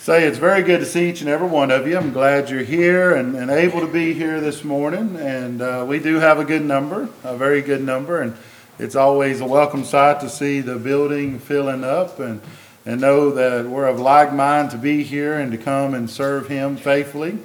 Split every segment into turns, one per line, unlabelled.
say it's very good to see each and every one of you. I'm glad you're here and able to be here this morning. And we do have a good number, a very good number. And it's always a welcome sight to see the building filling up and know that we're of like mind to be here and to come and serve Him faithfully.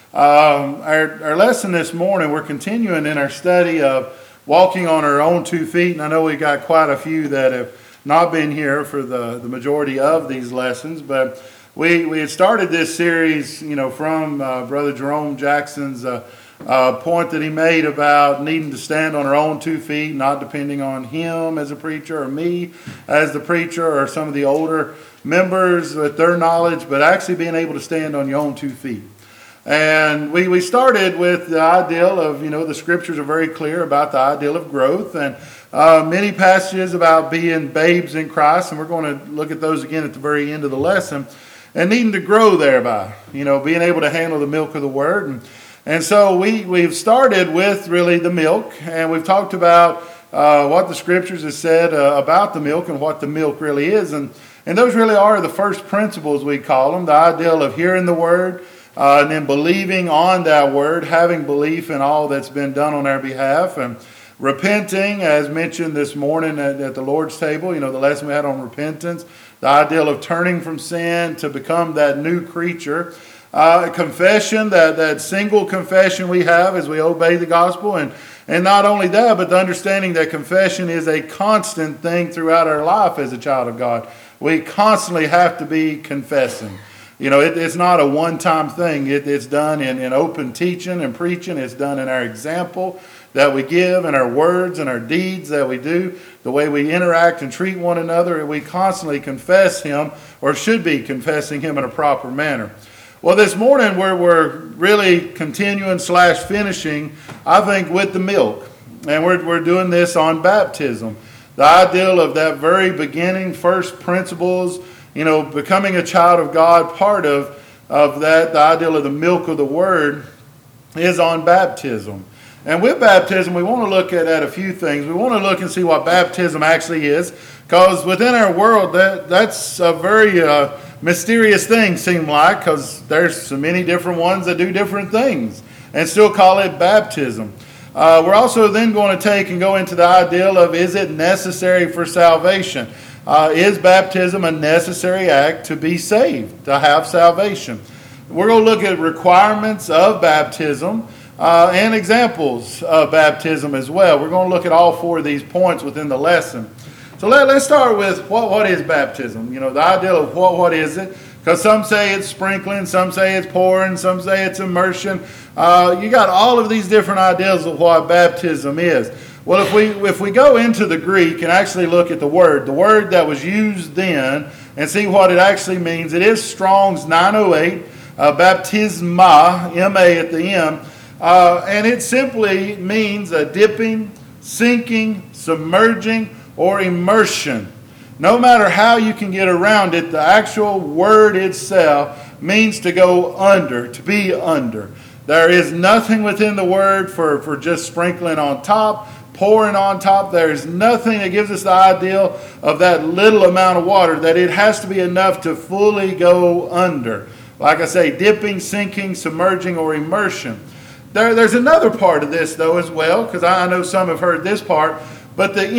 Our lesson this morning, we're continuing in our study of walking on our own 2 feet. And I know we got quite a few that have not been here for the majority of these lessons, but we had started this series, from Brother Jerome Jackson's point that he made about needing to stand on our own 2 feet, not depending on him as a preacher or me as the preacher or some of the older members with their knowledge, but actually being able to stand on your own 2 feet. And we started with the ideal of, the scriptures are very clear about the ideal of growth and many passages about being babes in Christ, and we're going to look at those again at the very end of the lesson, and needing to grow thereby, being able to handle the milk of the Word. And so we've started with really the milk, and we've talked about what the Scriptures have said about the milk and what the milk really is. And those really are the first principles, we call them, the ideal of hearing the Word, and then believing on that Word, having belief in all that's been done on our behalf, and repenting, as mentioned this morning at the Lord's table, the lesson we had on repentance, the ideal of turning from sin to become that new creature. Confession, that single confession we have as we obey the gospel. And not only that, but the understanding that confession is a constant thing throughout our life as a child of God. We constantly have to be confessing. It's not a one-time thing. It's done in open teaching and preaching. It's done in our example that we give and our words and our deeds that we do, the way we interact and treat one another. We constantly confess Him, or should be confessing Him in a proper manner. Well, this morning we're really continuing / finishing, I think, with the milk. And we're doing this on baptism. The ideal of that very beginning, first principles, becoming a child of God, part of that, the ideal of the milk of the Word is on baptism. And with baptism, we want to look at a few things. We want to look and see what baptism actually is, because within our world, that's a very mysterious thing, seem like, because there's so many different ones that do different things and still call it baptism. We're also then going to take and go into the ideal of, is it necessary for salvation? Is baptism a necessary act to be saved, to have salvation? We're going to look at requirements of baptism and examples of baptism as well. We're going to look at all 4 of these points within the lesson. So let's start with what is baptism? The ideal of what is it? Because some say it's sprinkling, some say it's pouring, some say it's immersion. You got all of these different ideas of what baptism is. Well, if we go into the Greek and actually look at the word that was used then, and see what it actually means, it is Strong's 908, baptisma, M-A at the end, and it simply means a dipping, sinking, submerging, or immersion. No matter how you can get around it, the actual word itself means to go under, to be under. There is nothing within the word for just sprinkling on top, pouring on top. There's nothing that gives us the ideal of that little amount of water, that it has to be enough to fully go under. Like I say, dipping, sinking, submerging, or immersion. There's another part of this, though, as well, because I know some have heard this part, but the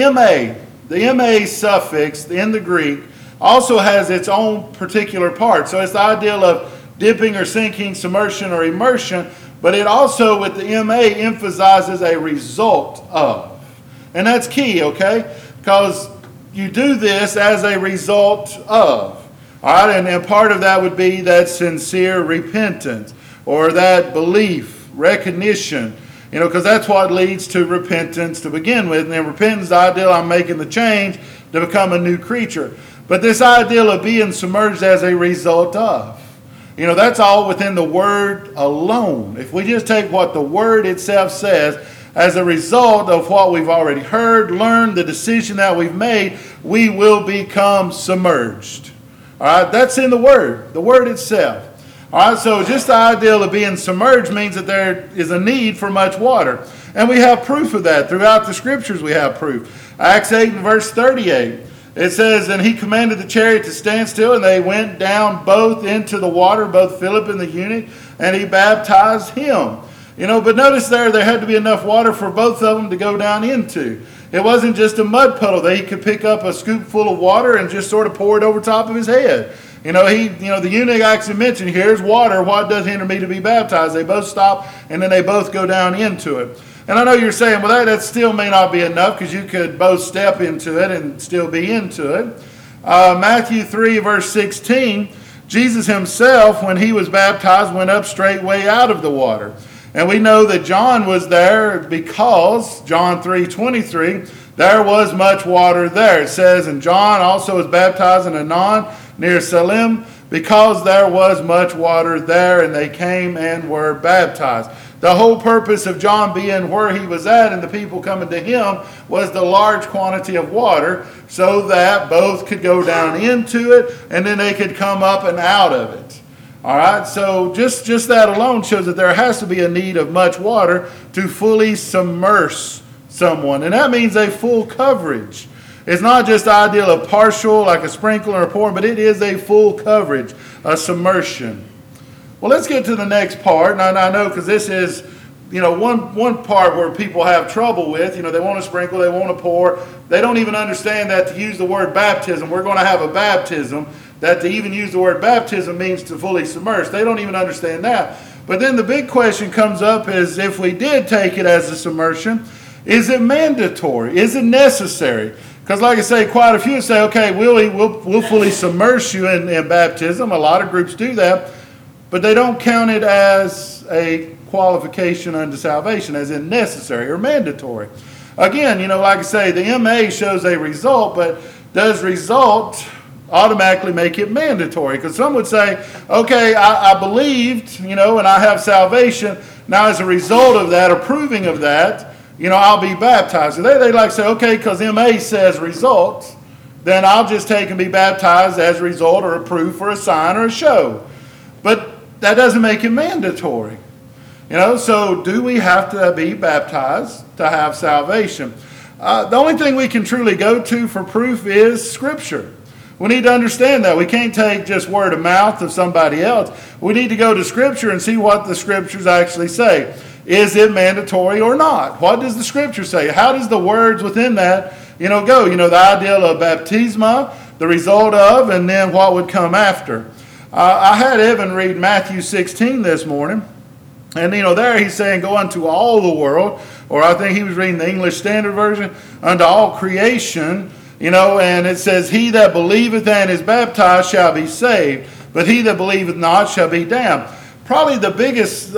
MA suffix in the Greek also has its own particular part. So it's the ideal of dipping or sinking, submersion, or immersion, but it also, with the MA, emphasizes a result of. And that's key, okay? Because you do this as a result of. All right, and part of that would be that sincere repentance, or that belief, recognition, because that's what leads to repentance to begin with. And then repentance is the ideal, I'm making the change to become a new creature. But this ideal of being submerged as a result of, that's all within the Word alone. If we just take what the Word itself says, as a result of what we've already heard, learned, the decision that we've made, we will become submerged. All right, that's in the Word itself. All right, so just the ideal of being submerged means that there is a need for much water. And we have proof of that. Throughout the Scriptures we have proof. Acts 8 and verse 38. It says, and he commanded the chariot to stand still, and they went down both into the water, both Philip and the eunuch, and he baptized him. But notice there had to be enough water for both of them to go down into. It wasn't just a mud puddle that he could pick up a scoop full of water and just sort of pour it over top of his head. The eunuch actually mentioned, here's water, what does hinder me to be baptized? They both stop, and then they both go down into it. And I know you're saying, well, that still may not be enough, because you could both step into it and still be into it. Matthew 3, verse 16, Jesus himself, when he was baptized, went up straightway out of the water. And we know that John was there because, John 3:23, there was much water there. It says, and John also was baptized in Aenon near Salim, because there was much water there, and they came and were baptized. The whole purpose of John being where he was at and the people coming to him was the large quantity of water, so that both could go down into it and then they could come up and out of it. All right, so just that alone shows that there has to be a need of much water to fully submerge someone. And that means a full coverage. It's not just the ideal of partial, like a sprinkle or a pour, but it is a full coverage, a submersion. Well, let's get to the next part. And I know, because this is, one part where people have trouble with. They want to sprinkle, they want to pour. They don't even understand that to use the word baptism, we're going to have a baptism. That to even use the word baptism means to fully submerge. They don't even understand that. But then the big question comes up is, if we did take it as a submersion, is it mandatory? Is it necessary? Because like I say, quite a few say, okay, we'll fully submerge you in baptism. A lot of groups do that. But they don't count it as a qualification unto salvation, as in necessary or mandatory. Again, like I say, the MA shows a result, but does result automatically make it mandatory? Because some would say, okay, I believed, and I have salvation. Now as a result of that, approving of that, I'll be baptized. So they like to say, okay, because MA says result, then I'll just take and be baptized as a result or approved for a sign or a show. But that doesn't make it mandatory. So do we have to be baptized to have salvation? The only thing we can truly go to for proof is Scripture. We need to understand that. We can't take just word of mouth of somebody else. We need to go to Scripture and see what the Scriptures actually say. Is it mandatory or not? What does the Scripture say? How does the words within that, go? The idea of baptisma, the result of, and then what would come after. I had Evan read Matthew 16 this morning. And, there he's saying, go unto all the world. Or I think he was reading the English Standard Version, unto all creation. And it says, he that believeth and is baptized shall be saved, but he that believeth not shall be damned. Probably the biggest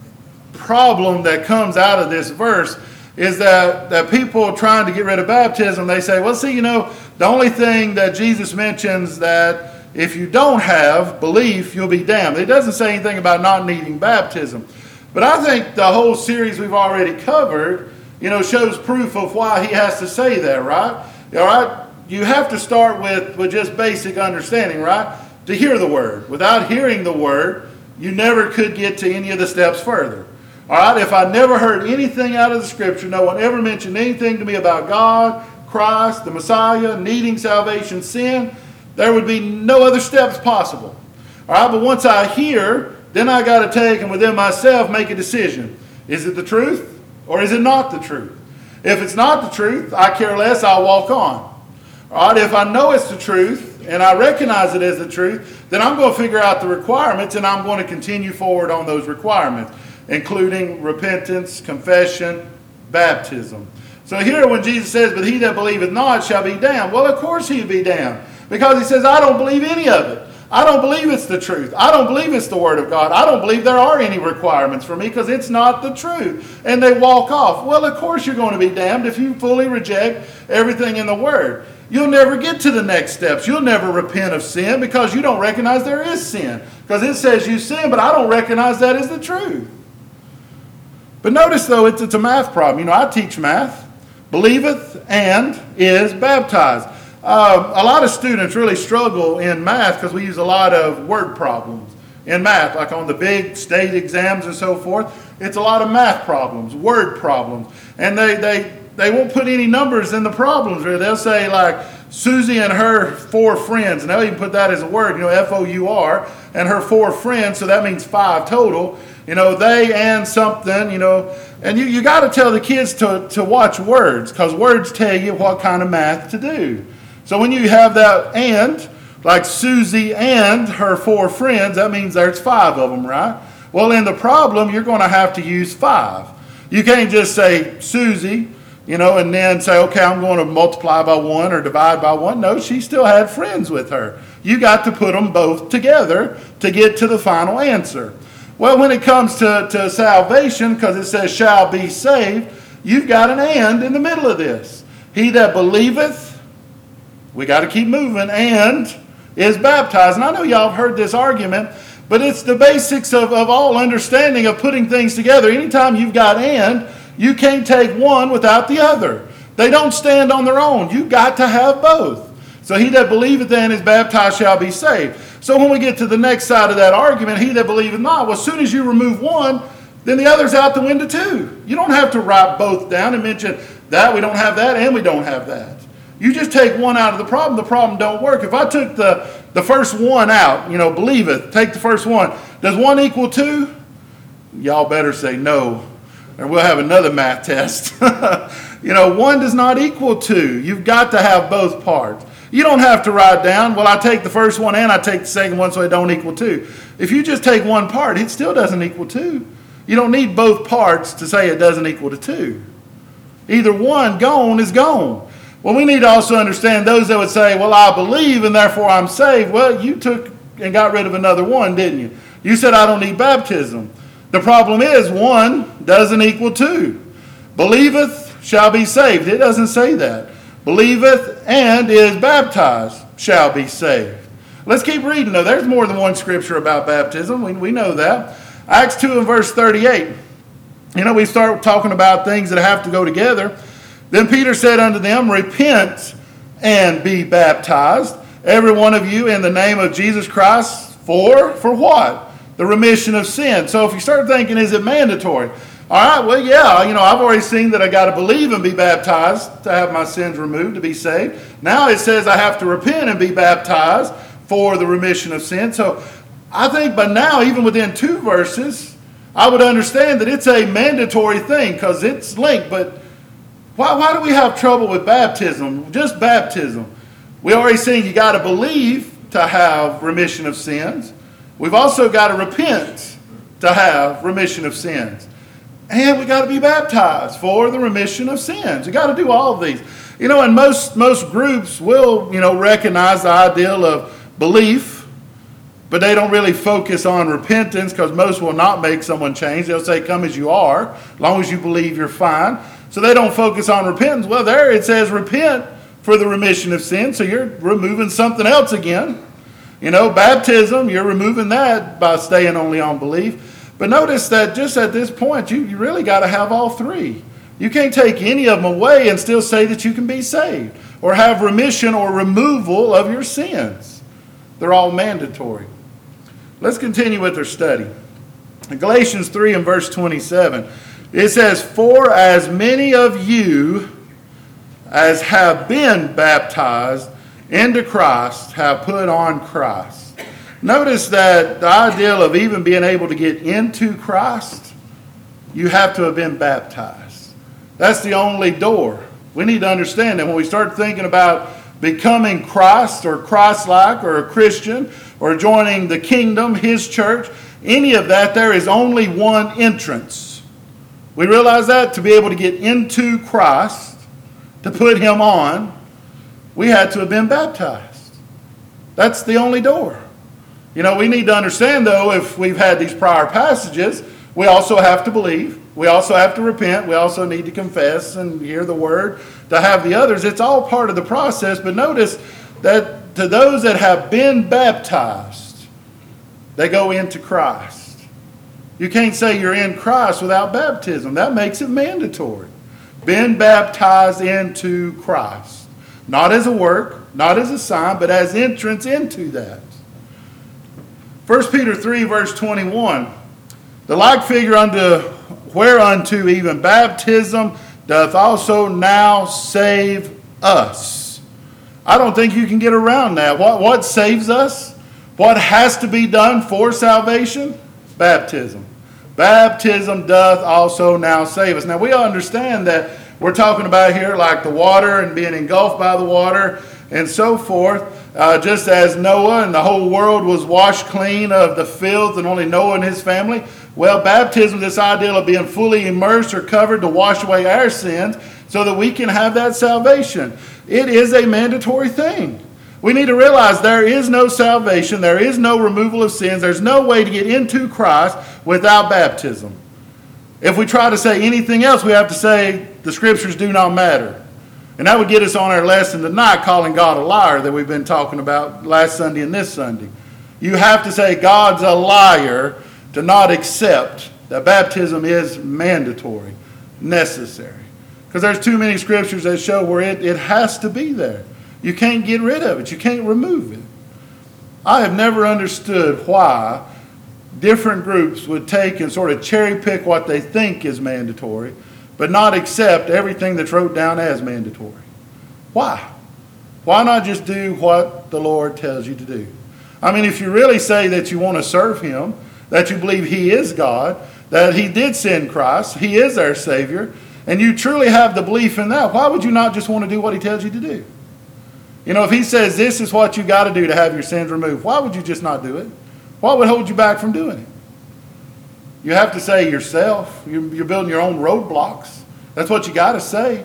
problem that comes out of this verse is that people trying to get rid of baptism, they say, well, see, the only thing that Jesus mentions that if you don't have belief, you'll be damned. It doesn't say anything about not needing baptism. But I think the whole series we've already covered, shows proof of why he has to say that, right? All right, you have to start with just basic understanding, right? To hear the word. Without hearing the word, you never could get to any of the steps further. All right, if I never heard anything out of the Scripture, no one ever mentioned anything to me about God, Christ, the Messiah, needing salvation, sin, there would be no other steps possible. All right, but once I hear, then I got to take and within myself make a decision. Is it the truth or is it not the truth? If it's not the truth, I care less, I'll walk on. All right, if I know it's the truth and I recognize it as the truth, then I'm going to figure out the requirements and I'm going to continue forward on those requirements, including repentance, confession, baptism. So here when Jesus says, but he that believeth not shall be damned. Well, of course he'd be damned. Because he says, I don't believe any of it. I don't believe it's the truth. I don't believe it's the Word of God. I don't believe there are any requirements for me because it's not the truth. And they walk off. Well, of course you're going to be damned if you fully reject everything in the Word. You'll never get to the next steps. You'll never repent of sin because you don't recognize there is sin. Because it says you sin, but I don't recognize that as the truth. But notice, though, it's a math problem. I teach math. Believeth and is baptized. A lot of students really struggle in math because we use a lot of word problems in math, like on the big state exams and so forth. It's a lot of math problems, word problems. And they won't put any numbers in the problems. Or they'll say like Susie and her 4 friends, and they'll even put that as a word, F-O-U-R, and her 4 friends, so that means 5 total. They and something, and you got to tell the kids to watch words, because words tell you what kind of math to do. So when you have that and, like Susie and her 4 friends, that means there's 5 of them, right? Well, in the problem, you're going to have to use 5. You can't just say Susie, and then say, okay, I'm going to multiply by 1 or divide by 1. No, she still had friends with her. You got to put them both together to get to the final answer. Well, when it comes to salvation, because it says shall be saved, you've got an and in the middle of this. He that believeth, we got to keep moving, and is baptized. And I know y'all have heard this argument, but it's the basics of all understanding of putting things together. Anytime you've got and, you can't take one without the other. They don't stand on their own. You've got to have both. So he that believeth and is baptized shall be saved. So when we get to the next side of that argument, he that believeth not, well, as soon as you remove one, then the other's out the window too. You don't have to write both down and mention that we don't have that and we don't have that. You just take one out of the problem don't work. If I took the first one out, believeth, take the first one, does 1 equal 2? Y'all better say no, or we'll have another math test. 1 does not equal 2. You've got to have both parts. You don't have to write down, well, I take the first one and I take the second one so it don't equal 2. If you just take one part, it still doesn't equal 2. You don't need both parts to say it doesn't equal to 2. Either one gone is gone. Well, we need to also understand those that would say, well, I believe and therefore I'm saved. Well, you took and got rid of another one, didn't you? You said I don't need baptism. The problem is 1 doesn't equal 2. Believeth shall be saved. It doesn't say that. Believeth and is baptized shall be saved. Let's keep reading, though. There's more than one scripture about baptism. We know that. Acts 2 and verse 38. We start talking about things that have to go together. Then Peter said unto them, repent and be baptized, every one of you, in the name of Jesus Christ, for what? The remission of sin. So if you start thinking, is it mandatory? All right, well, yeah, I've already seen that I got to believe and be baptized to have my sins removed, to be saved. Now it says I have to repent and be baptized for the remission of sin. So I think by now, even within 2 verses, I would understand that it's a mandatory thing because it's linked. But why do we have trouble with baptism? Just baptism. We already seen you got to believe to have remission of sins. We've also got to repent to have remission of sins. And we got to be baptized for the remission of sins. You got to do all of these. And most groups will, recognize the ideal of belief, but they don't really focus on repentance because most will not make someone change. They'll say, come as you are. As long as you believe, you're fine. So they don't focus on repentance. Well, there it says repent for the remission of sins. So you're removing something else again. Baptism, you're removing that by staying only on belief. But notice that just at this point, you really got to have all 3. You can't take any of them away and still say that you can be saved or have remission or removal of your sins. They're all mandatory. Let's continue with our study. In Galatians 3 and verse 27, it says, for as many of you as have been baptized into Christ have put on Christ. Notice that the ideal of even being able to get into Christ, you have to have been baptized. That's the only door. We need to understand that when we start thinking about becoming Christ or Christ-like or a Christian or joining the kingdom, His church, any of that, there is only one entrance. We realize that to be able to get into Christ, to put Him on, we had to have been baptized. That's the only door. We need to understand, though, if we've had these prior passages, we also have to believe. We also have to repent. We also need to confess and hear the word to have the others. It's all part of the process. But notice that to those that have been baptized, they go into Christ. You can't say you're in Christ without baptism. That makes it mandatory. Been baptized into Christ. Not as a work, not as a sign, but as entrance into that. 1 Peter 3, verse 21, the like figure whereunto even baptism doth also now save us. I don't think you can get around that. What saves us? What has to be done for salvation? Baptism. Baptism doth also now save us. Now we understand that we're talking about here like the water and being engulfed by the water and so forth. Just as Noah and the whole world was washed clean of the filth and only Noah and his family. Well, baptism, this idea of being fully immersed or covered to wash away our sins so that we can have that salvation. It is a mandatory thing. We need to realize there is no salvation, there is no removal of sins, there's no way to get into Christ without baptism. If we try to say anything else, we have to say the scriptures do not matter. And that would get us on our lesson tonight, calling God a liar, that we've been talking about last Sunday and this Sunday. You have to say God's a liar to not accept that baptism is mandatory, necessary. Because there's too many scriptures that show where it has to be there. You can't get rid of it. You can't remove it. I have never understood why different groups would take and sort of cherry pick what they think is mandatory, but not accept everything that's wrote down as mandatory. Why? Why not just do what the Lord tells you to do? I mean, if you really say that you want to serve Him, that you believe He is God, that He did send Christ, He is our Savior, and you truly have the belief in that, why would you not just want to do what He tells you to do? You know, if He says this is what you got to do to have your sins removed, why would you just not do it? What would hold you back from doing it? You have to say yourself. You're building your own roadblocks. That's what you got to say.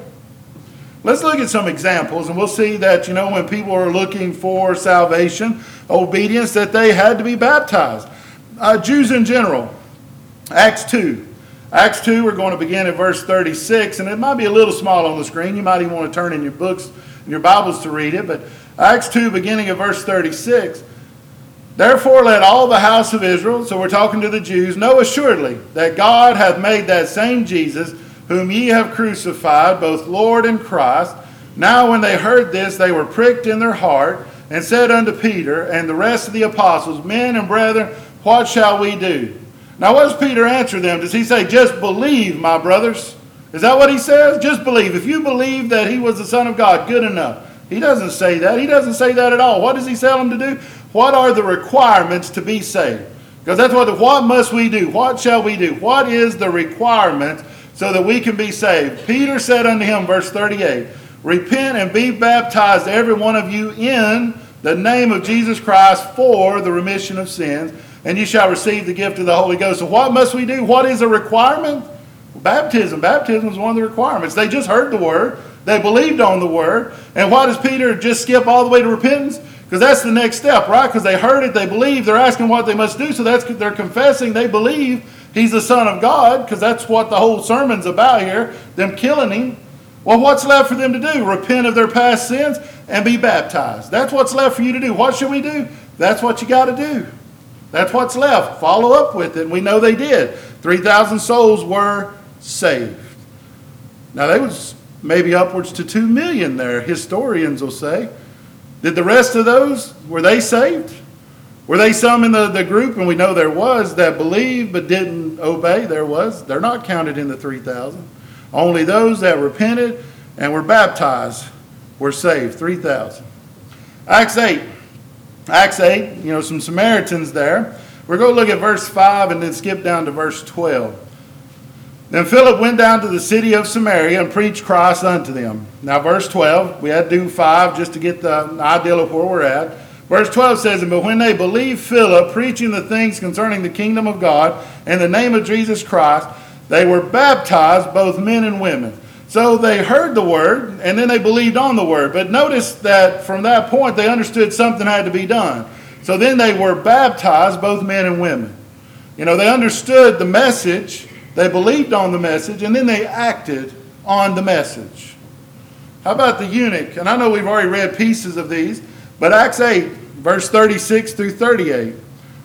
Let's look at some examples, and we'll see that, you know, when people are looking for salvation, obedience, that they had to be baptized. Jews in general, Acts 2. Acts 2, we're going to begin at verse 36, and it might be a little small on the screen. You might even want to turn in your books, in your Bibles to read it, but Acts 2, beginning at verse 36. Therefore let all the house of Israel, so we're talking to the Jews, know assuredly that God hath made that same Jesus, whom ye have crucified, both Lord and Christ. Now when they heard this, they were pricked in their heart, and said unto Peter and the rest of the apostles, Men and brethren, what shall we do? Now what does Peter answer them? Does he say, just believe, my brothers? Is that what he says? Just believe. If you believe that he was the Son of God, good enough. He doesn't say that. He doesn't say that at all. What does he tell them to do? What are the requirements to be saved? Because that's what must we do? What shall we do? What is the requirement so that we can be saved? Peter said unto him, verse 38, Repent and be baptized, every one of you, in the name of Jesus Christ for the remission of sins, and you shall receive the gift of the Holy Ghost. So what must we do? What is a requirement? Baptism. Baptism is one of the requirements. They just heard the word. They believed on the word. And why does Peter just skip all the way to repentance? Because that's the next step, right? Because they heard it, they believe, they're asking what they must do. So they're confessing they believe he's the Son of God, because that's what the whole sermon's about here, them killing him. Well, what's left for them to do? Repent of their past sins and be baptized. That's what's left for you to do. What should we do? That's what you got to do. That's what's left. Follow up with it. And we know they did. 3,000 souls were saved. Now, there was maybe upwards to 2 million there, historians will say. Did the rest of those, were they saved? Were they some in the group, and we know there was, that believed but didn't obey? There was. They're not counted in the 3,000. Only those that repented and were baptized were saved, 3,000. Acts 8. Acts 8, some Samaritans there. We're going to look at verse 5 and then skip down to verse 12. Then Philip went down to the city of Samaria and preached Christ unto them. Now verse 12, we had to do 5 just to get the idea of where we're at. Verse 12 says, But when they believed Philip, preaching the things concerning the kingdom of God in the name of Jesus Christ, they were baptized, both men and women. So they heard the word, and then they believed on the word. But notice that from that point, they understood something had to be done. So then they were baptized, both men and women. They understood the message. They believed on the message, and then they acted on the message. How about the eunuch? And I know we've already read pieces of these, but Acts 8, verse 36 through 38.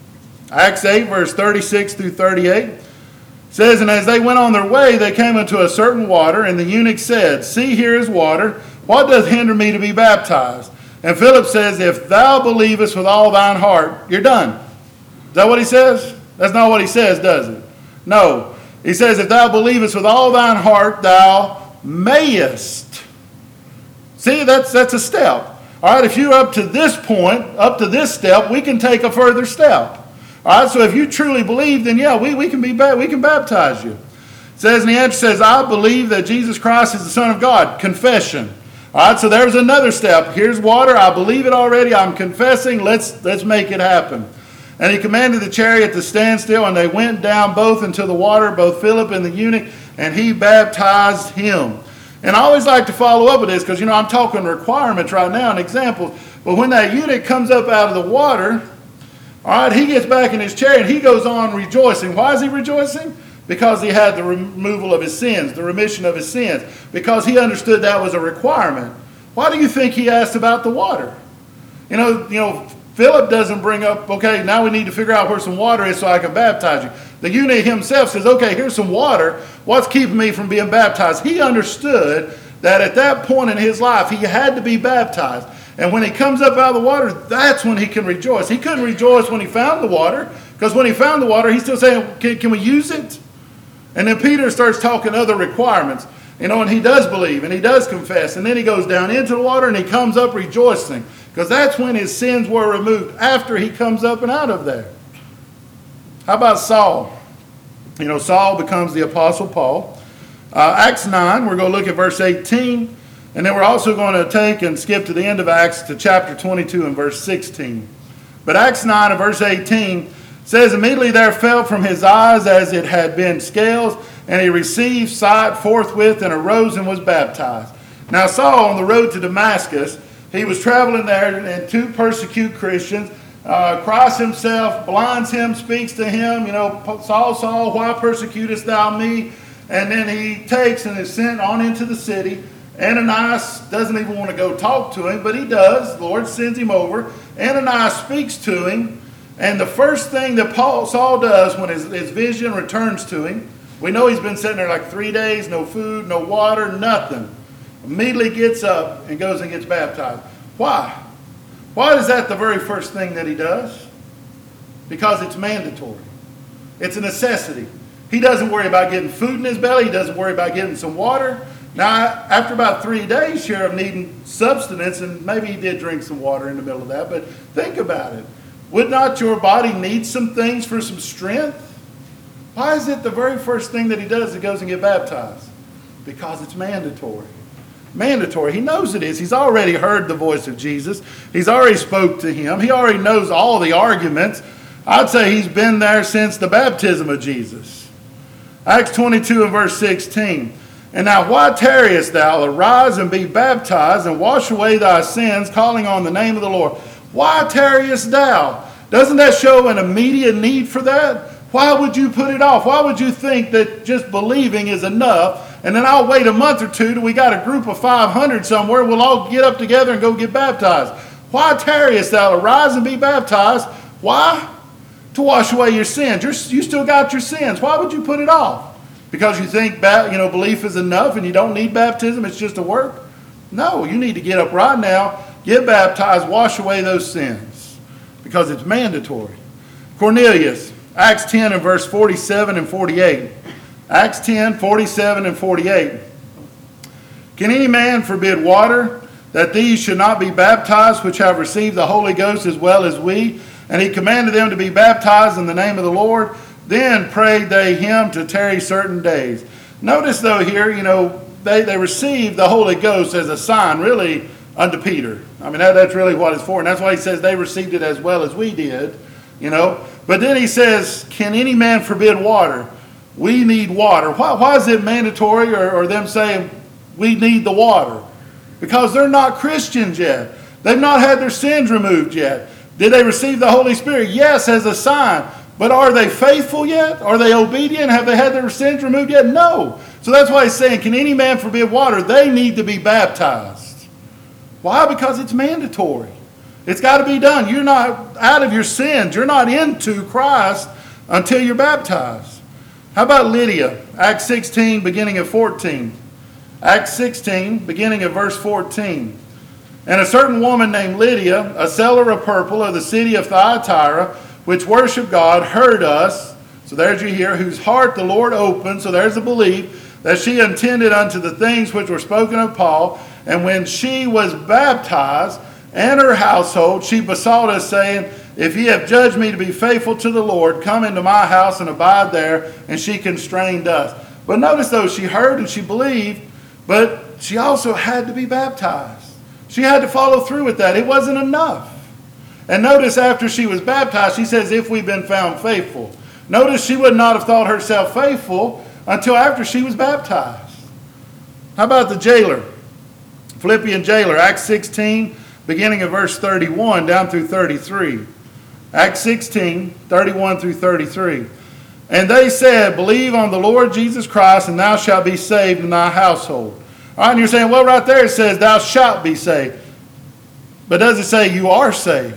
Acts 8, verse 36 through 38 says, And as they went on their way, they came into a certain water, and the eunuch said, See, here is water. What doth hinder me to be baptized? And Philip says, If thou believest with all thine heart, you're done. Is that what he says? That's not what he says, does it? No. He says, If thou believest with all thine heart, thou mayest. See, that's a step. All right, if you're up to this point, up to this step, we can take a further step. All right, so if you truly believe, then yeah, we can baptize you. It says, and the answer says, I believe that Jesus Christ is the Son of God. Confession. All right, so there's another step. Here's water. I believe it already. I'm confessing. Let's make it happen. And he commanded the chariot to stand still, and they went down both into the water, both Philip and the eunuch, and he baptized him. And I always like to follow up with this because, I'm talking requirements right now and examples. But when that eunuch comes up out of the water, all right, he gets back in his chariot, and he goes on rejoicing. Why is he rejoicing? Because he had the removal of his sins, the remission of his sins, because he understood that was a requirement. Why do you think he asked about the water? Philip doesn't bring up, okay, now we need to figure out where some water is so I can baptize you. The eunuch himself says, okay, here's some water. What's keeping me from being baptized? He understood that at that point in his life, he had to be baptized. And when he comes up out of the water, that's when he can rejoice. He couldn't rejoice when he found the water, because when he found the water, he's still saying, can we use it? And then Peter starts talking other requirements, and he does believe, and he does confess, and then he goes down into the water, and he comes up rejoicing, because that's when his sins were removed, after he comes up and out of there. How about Saul? Saul becomes the Apostle Paul. Acts 9, we're going to look at verse 18, and then we're also going to take and skip to the end of Acts to chapter 22 and verse 16. But Acts 9 and verse 18 says, immediately there fell from his eyes as it had been scales, and he received sight forthwith and arose and was baptized. Now Saul, on the road to Damascus, he was traveling there and to persecute Christians. Christ himself blinds him, speaks to him, Saul, Saul, why persecutest thou me? And then he takes and is sent on into the city. Ananias doesn't even want to go talk to him, but he does. The Lord sends him over. Ananias speaks to him. And the first thing that Saul does when his vision returns to him, we know he's been sitting there like 3 days, no food, no water, nothing. Immediately gets up and goes and gets baptized. Why? Why is that the very first thing that he does? Because it's mandatory. It's a necessity. He doesn't worry about getting food in his belly. He doesn't worry about getting some water. Now, after about 3 days here of needing substance, and maybe he did drink some water in the middle of that, but think about it. Would not your body need some things for some strength? Why is it the very first thing that he does is goes and get baptized? Because it's mandatory. Mandatory. He knows it is. He's already heard the voice of Jesus. He's already spoke to him. He already knows all the arguments. I'd say he's been there since the baptism of Jesus. Acts 22 and verse 16. And now why tarriest thou? Arise and be baptized and wash away thy sins, calling on the name of the Lord. Why tarriest thou? Doesn't that show an immediate need for that? Why would you put it off? Why would you think that just believing is enough? And then I'll wait a month or two till we got a group of 500 somewhere. We'll all get up together and go get baptized. Why tarriest thou? Arise and be baptized. Why? To wash away your sins. You still got your sins. Why would you put it off? Because you think belief is enough and you don't need baptism. It's just a work. No, you need to get up right now, get baptized, wash away those sins, because it's mandatory. Cornelius, Acts 10 and verse 47 and 48. Acts 10, 47 and 48. Can any man forbid water, that these should not be baptized, which have received the Holy Ghost as well as we? And he commanded them to be baptized in the name of the Lord. Then prayed they him to tarry certain days. Notice though here, they received the Holy Ghost as a sign, really, unto Peter. I mean, that's really what it's for. And that's why he says they received it as well as we did, But then he says, can any man forbid water? We need water. Why is it mandatory or them saying we need the water? Because they're not Christians yet. They've not had their sins removed yet. Did they receive the Holy Spirit? Yes, as a sign. But are they faithful yet? Are they obedient? Have they had their sins removed yet? No. So that's why he's saying, can any man forbid water? They need to be baptized. Why? Because it's mandatory. It's got to be done. You're not out of your sins. You're not into Christ until you're baptized. How about Lydia? Acts 16, beginning of 14. Acts 16, beginning of verse 14. And a certain woman named Lydia, a seller of purple of the city of Thyatira, which worshiped God, heard us. So there's you here, whose heart the Lord opened. So there's a belief that she attended unto the things which were spoken of Paul. And when she was baptized, and her household, she besought us, saying, if ye have judged me to be faithful to the Lord, come into my house and abide there. And she constrained us. But notice though, she heard and she believed, but she also had to be baptized. She had to follow through with that. It wasn't enough. And notice after she was baptized, she says, if we've been found faithful. Notice she would not have thought herself faithful until after she was baptized. How about the jailer? Philippian jailer, Acts 16, beginning of verse 31 down through 33. Acts 16, 31 through 33. And they said, believe on the Lord Jesus Christ, and thou shalt be saved in thy household. All right, and you're saying, well, right there it says, thou shalt be saved. But does it say you are saved?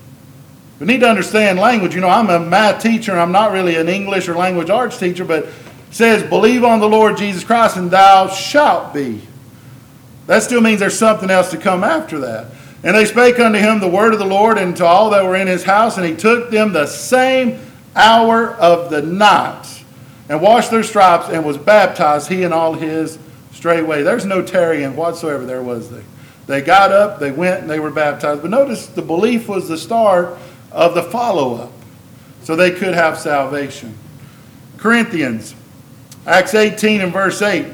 We need to understand language. I'm a math teacher, and I'm not really an English or language arts teacher, but it says, believe on the Lord Jesus Christ, and thou shalt be. That still means there's something else to come after that. And they spake unto him the word of the Lord, and to all that were in his house, and he took them the same hour of the night, and washed their stripes, and was baptized, he and all his straightway. There's no tarrying whatsoever there, was there? They got up, they went, and they were baptized. But notice the belief was the start of the follow-up, so they could have salvation. Corinthians, Acts 18 and verse 8.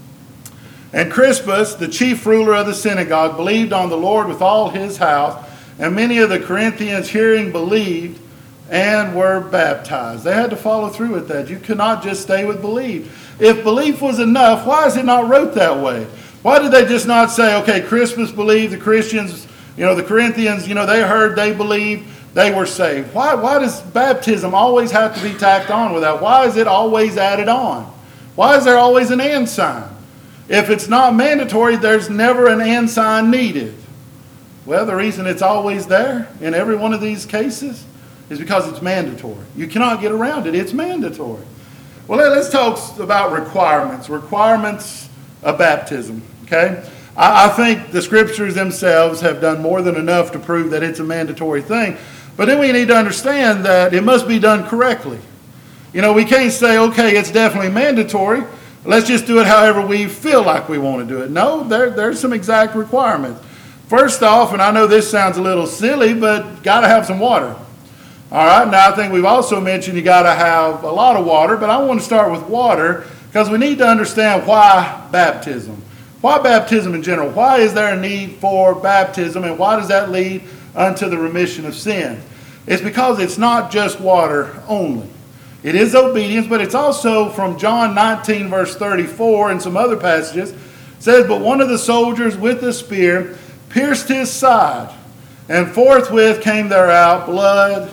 And Crispus, the chief ruler of the synagogue, believed on the Lord with all his house, and many of the Corinthians hearing believed and were baptized. They had to follow through with that. You could not just stay with belief. If belief was enough, why is it not wrote that way? Why did they just not say, okay, Crispus believed, the Christians, the Corinthians, they heard, they believed, they were saved? Why does baptism always have to be tacked on with that? Why is it always added on? Why is there always an and sign? If it's not mandatory, there's never an and sign needed. Well, the reason it's always there in every one of these cases is because it's mandatory. You cannot get around it. It's mandatory. Well, let's talk about requirements. Requirements of baptism, okay? I think the scriptures themselves have done more than enough to prove that it's a mandatory thing. But then we need to understand that it must be done correctly. We can't say, okay, it's definitely mandatory. Let's just do it however we feel like we want to do it. No, there's some exact requirements. First off, and I know this sounds a little silly, but got to have some water. All right, now I think we've also mentioned you got to have a lot of water, but I want to start with water because we need to understand why baptism. Why baptism in general? Why is there a need for baptism, and why does that lead unto the remission of sin? It's because it's not just water only. It is obedience, but it's also from John 19, verse 34, and some other passages. It says, but one of the soldiers with a spear pierced his side, and forthwith came there out blood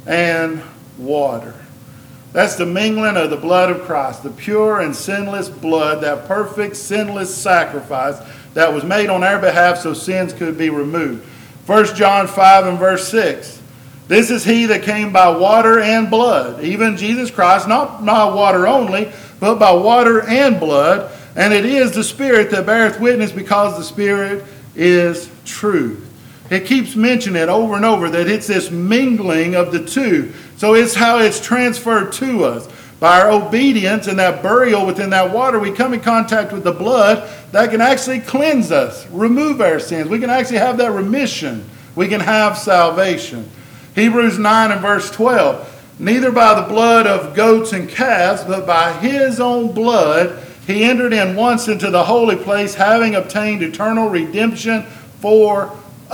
and water. That's the mingling of the blood of Christ, the pure and sinless blood, that perfect sinless sacrifice that was made on our behalf so sins could be removed. 1 John 5 and verse 6. This is he that came by water and blood, even Jesus Christ, not by water only, but by water and blood. And it is the Spirit that beareth witness, because the Spirit is truth. It keeps mentioning it over and over that it's this mingling of the two. So it's how it's transferred to us. By our obedience and that burial within that water, we come in contact with the blood that can actually cleanse us, remove our sins. We can actually have that remission. We can have salvation. Hebrews 9 and verse 12. Neither by the blood of goats and calves, but by his own blood, he entered in once into the holy place, having obtained eternal redemption for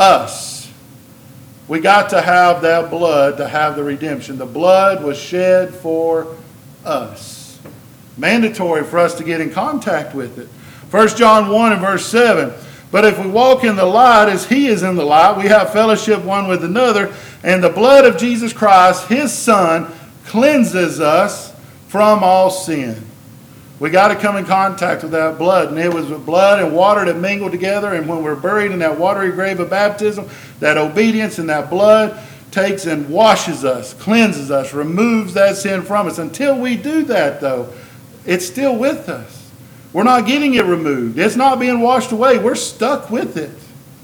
us. We got to have that blood to have the redemption. The blood was shed for us. Mandatory for us to get in contact with it. 1 John 1 and verse 7. But if we walk in the light as he is in the light, we have fellowship one with another, and the blood of Jesus Christ, his Son, cleanses us from all sin. We got to come in contact with that blood. And it was blood and water that mingled together. And when we're buried in that watery grave of baptism, that obedience and that blood takes and washes us, cleanses us, removes that sin from us. Until we do that, though, it's still with us. We're not getting it removed. It's not being washed away. We're stuck with it.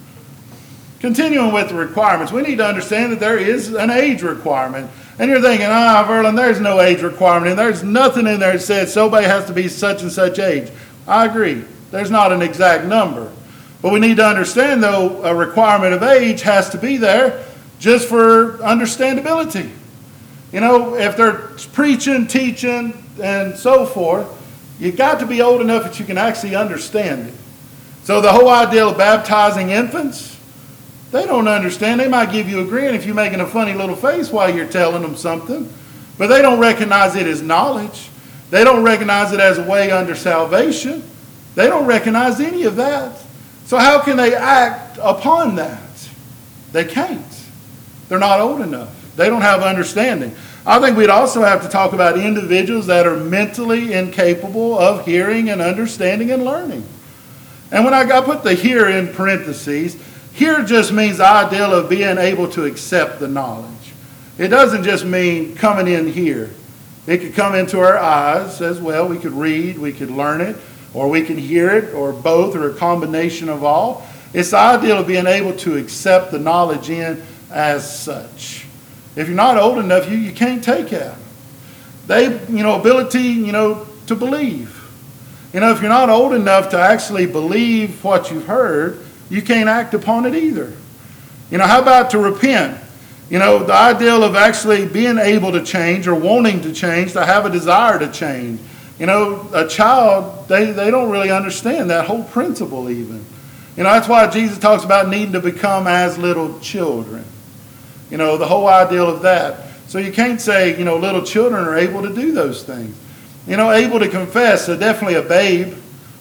Continuing with the requirements, we need to understand that there is an age requirement. And you're thinking, Verlin, there's no age requirement. And there's nothing in there that says somebody has to be such and such age. I agree. There's not an exact number. But we need to understand, though, a requirement of age has to be there just for understandability. You know, if they're preaching, teaching, and so forth, you got to be old enough that you can actually understand it. So the whole idea of baptizing infants, they don't understand. They might give you a grin if you're making a funny little face while you're telling them something, but they don't recognize it as knowledge. They don't recognize it as a way under salvation. They don't recognize any of that. So how can they act upon that? They can't. They're not old enough. They don't have understanding. I think we'd also have to talk about individuals that are mentally incapable of hearing and understanding and learning. And when I put the "hear" in parentheses, hear just means the idea of being able to accept the knowledge. It doesn't just mean coming in here. It could come into our eyes as well. We could read, we could learn it, or we can hear it, or both, or a combination of all. It's the idea of being able to accept the knowledge in as such. If you're not old enough, you can't take it. Ability, to believe. If you're not old enough to actually believe what you've heard, you can't act upon it either. How about to repent? The ideal of actually being able to change or wanting to change, to have a desire to change. A child, they don't really understand that whole principle even. That's why Jesus talks about needing to become as little children. The whole ideal of that. So you can't say, little children are able to do those things. Able to confess, so definitely a babe,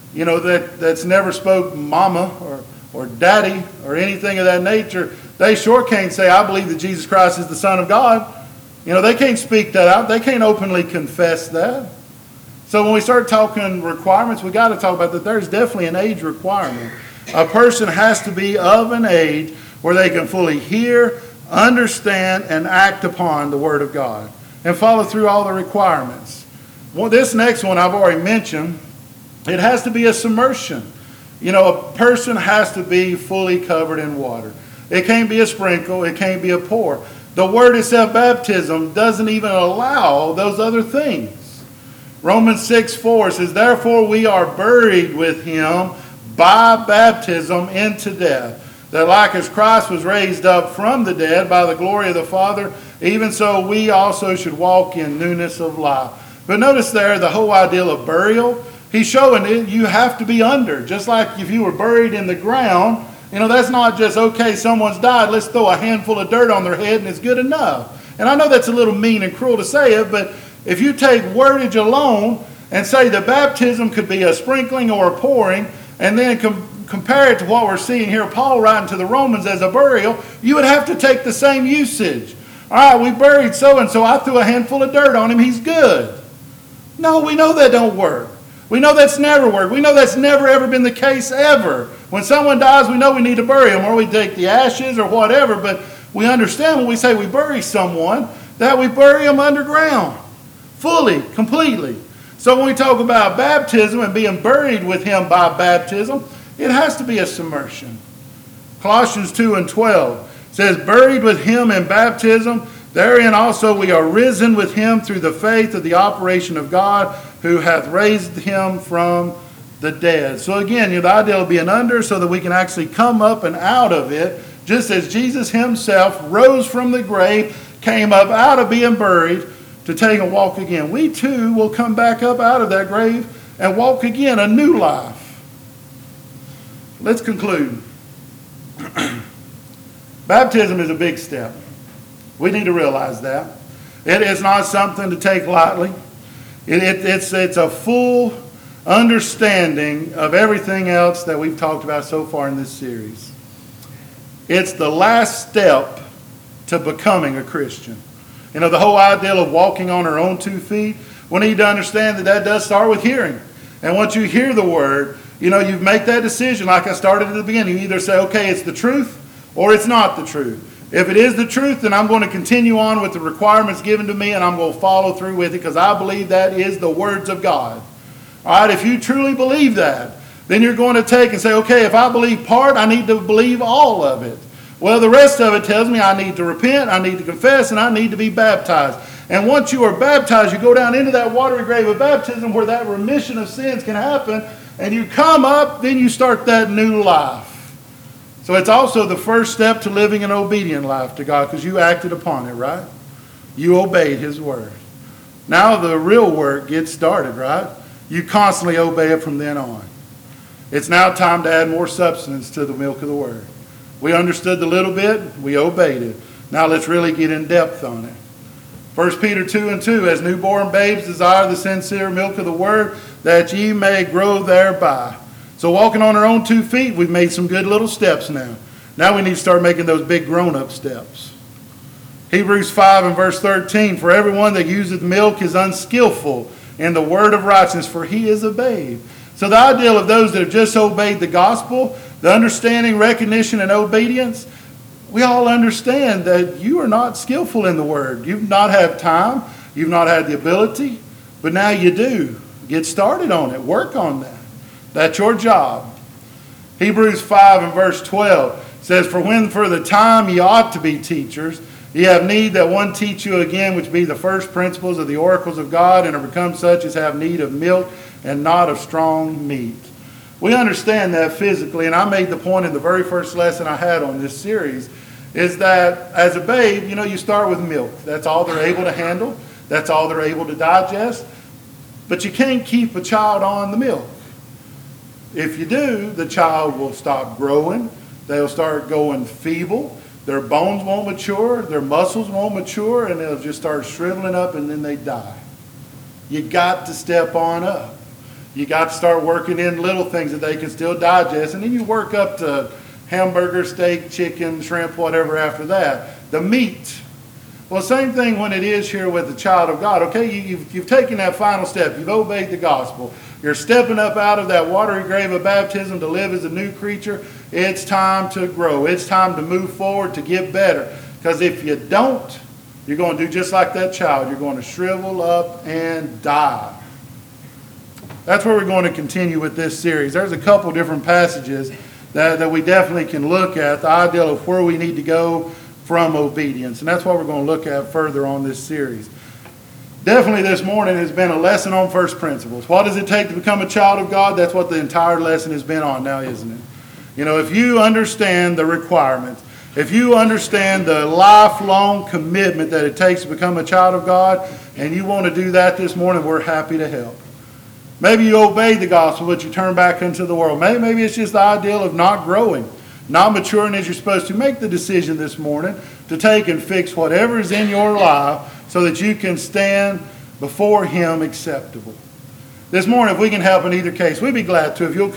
that's never spoke mama or daddy or anything of that nature. They sure can't say, I believe that Jesus Christ is the Son of God. They can't speak that out. They can't openly confess that. So when we start talking requirements, we got to talk about that there's definitely an age requirement. A person has to be of an age where they can fully hear, understand, and act upon the Word of God and follow through all the requirements. Well, this next one I've already mentioned. It has to be a submersion. A person has to be fully covered in water. It can't be a sprinkle. It can't be a pour. The word itself, baptism, doesn't even allow those other things. Romans 6:4 says, therefore we are buried with him by baptism into death, that like as Christ was raised up from the dead by the glory of the Father, even so we also should walk in newness of life. But notice there the whole idea of burial. He's showing it, you have to be under. Just like if you were buried in the ground, that's not just, okay, someone's died, let's throw a handful of dirt on their head and it's good enough. And I know that's a little mean and cruel to say it, but if you take wordage alone and say the baptism could be a sprinkling or a pouring, and then compare it to what we're seeing here, Paul writing to the Romans as a burial, you would have to take the same usage. All right, we buried so-and-so, I threw a handful of dirt on him, he's good. No, we know that don't work. We know that's never worked. We know that's never ever been the case ever. When someone dies, we know we need to bury them, or we take the ashes or whatever, but we understand when we say we bury someone, that we bury them underground, fully, completely. So when we talk about baptism and being buried with him by baptism, it has to be a submersion. Colossians 2:12 says, buried with him in baptism, therein also we are risen with him through the faith of the operation of God, who hath raised him from the dead. So again, the idea of being under so that we can actually come up and out of it, just as Jesus himself rose from the grave, came up out of being buried to take a walk again. We too will come back up out of that grave and walk again, a new life. Let's conclude. Baptism is a big step. We need to realize that. It is not something to take lightly. It's a full understanding of everything else that we've talked about so far in this series. It's the last step to becoming a Christian. The whole idea of walking on our own 2 feet, we need to understand that does start with hearing. And once you hear the word, you make that decision like I started at the beginning. You either say, okay, it's the truth or it's not the truth. If it is the truth, then I'm going to continue on with the requirements given to me and I'm going to follow through with it because I believe that is the words of God. All right, if you truly believe that, then you're going to take and say, okay, if I believe part, I need to believe all of it. Well, the rest of it tells me I need to repent, I need to confess, and I need to be baptized. And once you are baptized, you go down into that watery grave of baptism where that remission of sins can happen, and you come up, then you start that new life. So it's also the first step to living an obedient life to God, because you acted upon it, right? You obeyed his word. Now the real work gets started, right? You constantly obey it from then on. It's now time to add more substance to the milk of the word. We understood the little bit, we obeyed it. Now let's really get in depth on it. 1 Peter 2:2, as newborn babes desire the sincere milk of the word, that ye may grow thereby. So walking on our own 2 feet, we've made some good little steps now. Now we need to start making those big grown-up steps. Hebrews 5 and verse 13, for everyone that useth milk is unskillful in the word of righteousness, for he is a babe. So the ideal of those that have just obeyed the gospel, the understanding, recognition, and obedience, we all understand that you are not skillful in the word. You've not had time. You've not had the ability. But now you do. Get started on it. Work on that. That's your job. Hebrews 5 and verse 12 says, for when for the time ye ought to be teachers, ye have need that one teach you again, which be the first principles of the oracles of God, and are become such as have need of milk and not of strong meat. We understand that physically, and I made the point in the very first lesson I had on this series, is that as a babe, you start with milk. That's all they're able to handle. That's all they're able to digest. But you can't keep a child on the milk. If you do, the child will stop growing. They'll start going feeble. Their bones won't mature. Their muscles won't mature. And they'll just start shriveling up, and then they die. You got to step on up. You got to start working in little things that they can still digest. And then you work up to hamburger, steak, chicken, shrimp, whatever after that. The meat. Well, same thing when it is here with the child of God. Okay, you've taken that final step. You've obeyed the gospel. You're stepping up out of that watery grave of baptism to live as a new creature. It's time to grow. It's time to move forward, to get better. Because if you don't, you're going to do just like that child. You're going to shrivel up and die. That's where we're going to continue with this series. There's a couple different passages that we definitely can look at, the ideal of where we need to go from obedience. And that's what we're going to look at further on this series. Definitely this morning has been a lesson on first principles. What does it take to become a child of God? That's what the entire lesson has been on now, isn't it? If you understand the requirements, if you understand the lifelong commitment that it takes to become a child of God, and you want to do that this morning, we're happy to help. Maybe you obeyed the gospel, but you turn back into the world. Maybe it's just the ideal of not growing, not maturing as you're supposed to. Make the decision this morning to take and fix whatever is in your life so that you can stand before him acceptable. This morning, if we can help in either case, we'd be glad to. If you'll come